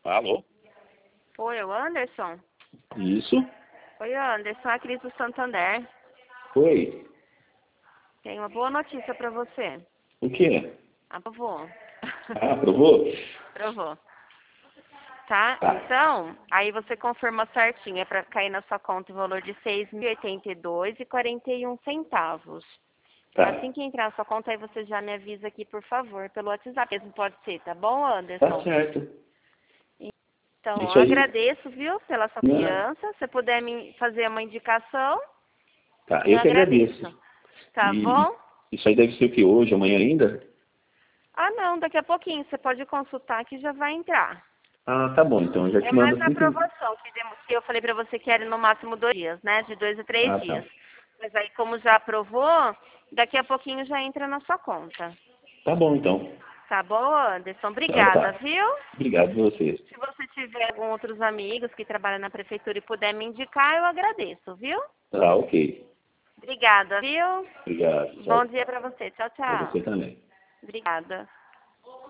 Alô? Oi, é o Anderson? Isso? Oi, Anderson, a Cris do Santander. Oi. Tem uma boa notícia pra você. O quê? Aprovou. Ah, aprovou? Aprovou. Tá? Tá. Então, aí você confirma certinho. É pra cair na sua conta o valor de R$ 6.082,41. Tá. Assim que entrar na sua conta, aí você já me avisa aqui, por favor, pelo WhatsApp. Mesmo pode ser, tá bom, Tá Anderson? certo. Então, eu Isso aí. agradeço, viu, pela sua Não. confiança. Se puder me fazer uma indicação, Tá, eu eu que agradeço. agradeço. Tá E bom? isso aí deve ser o que hoje, amanhã ainda? Ah, não, daqui a pouquinho. Você pode consultar que já vai entrar. Ah, tá bom. Então eu já É te mando mais a assim que... aprovação que eu falei pra você que era no máximo 2 dias, né? De 2 a 3 Ah, tá. dias. Mas aí, como já aprovou, daqui a pouquinho já entra na sua conta. Tá bom, então. Tá bom, Anderson? Então Obrigada, tá. viu? Obrigado a vocês. Se você tiver algum outros amigos que trabalham na prefeitura e puder me indicar, eu agradeço, viu? Tá, ok. Obrigada, viu? Obrigado. Bom Tchau. dia pra você. Tchau, Pra você tchau. também. Obrigada.